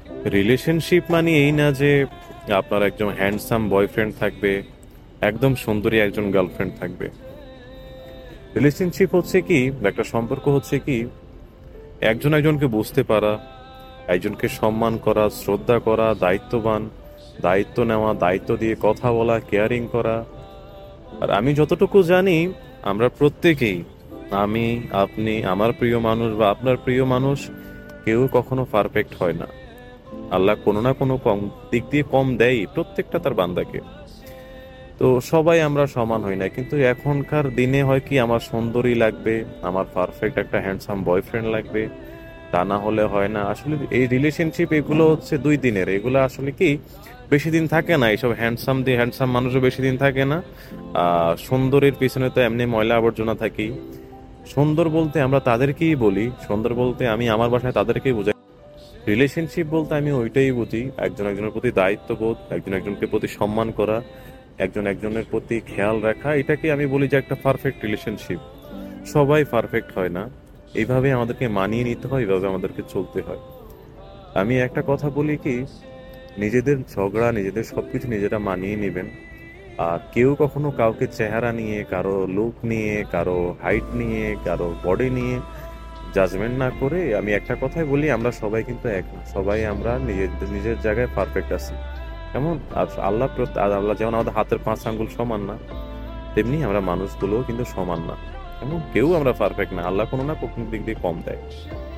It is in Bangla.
রিলেশনশিপ মানে এই না যে আপনার একজন হ্যান্ডসাম বয়ফ্রেন্ড থাকবে, একদম সুন্দরী একজন গার্লফ্রেন্ড থাকবে। রিলেশনশিপ হচ্ছে কি, একটা সম্পর্ক হচ্ছে কি, একজন একজনকে বুঝতে পারা, একজনকে সম্মান করা, শ্রদ্ধা করা, দায়িত্ববান, দায়িত্ব নেওয়া, দায়িত্ব দিয়ে কথা বলা, কেয়ারিং করা। আর আমি যতটুকু জানি, আমরা প্রত্যেকেই, আমি, আপনি, আমার প্রিয় মানুষ বা আপনার প্রিয় মানুষ, কেউ কখনো পারফেক্ট হয় না। আল্লাহ কোনো না কোনো কম দিক দিয়ে কম দেয় প্রত্যেকটা তার বান্দাকে। তো সবাই আমরা সমান হই না, কিন্তু এখনকার দিনে হয় কি, আমার সুন্দরী লাগবে, আমার পারফেক্ট একটা হ্যান্ডসাম বয়ফ্রেন্ড লাগবে, তা না হলে হয় না। আসলে এই রিলেশনশিপ এগুলো হচ্ছে 2 দিনের, এগুলো আসলে কি বেশি দিন থাকে না। এইসব হ্যান্ডসাম মানুষও বেশি দিন থাকে না। সুন্দরীর পিছনে তো এমনি ময়লা আবর্জনা থাকি। সুন্দর বলতে আমরা তাদেরকেই বলি, সুন্দর বলতে আমি আমার বাসায় তাদেরকেই বুঝাই। রিলেশনশিপ বলতে আমি ওইটাই বুঝি, একজন একজনের প্রতি দায়িত্ববোধ, একজন একজনকে প্রতি সম্মান করা, একজন একজনের প্রতি খেয়াল রাখা, এটাকে আমি বলি যে একটা পারফেক্ট রিলেশনশিপ। সবাই পারফেক্ট হয় না, এইভাবে আমাদেরকে মানিয়ে নিতে হয়, এইভাবে আমাদেরকে চলতে হয়। আমি একটা কথা বলি কি, নিজেদের ঝগড়া, নিজেদের সবকিছু নিজেরা মানিয়ে নেবেন। আর কেউ কখনো কাউকে চেহারা নিয়ে, কারো লুক নিয়ে, কারো হাইট নিয়ে, কারো বডি নিয়ে জাজমেন্ট না করে, আমি একটা কথাই বলি, আমরা সবাই কিন্তু এক না। সবাই আমরা নিজের নিজের জায়গায় পারফেক্ট আছি। কেমন আল্লাহ যেমন আমাদের হাতের 5 আঙ্গুল সমান না, তেমনি আমরা মানুষগুলোও কিন্তু সমান না। কেমন কেউ আমরা পারফেক্ট না, আল্লাহ কোনো না কোনো দিক দিয়ে কম দেয়।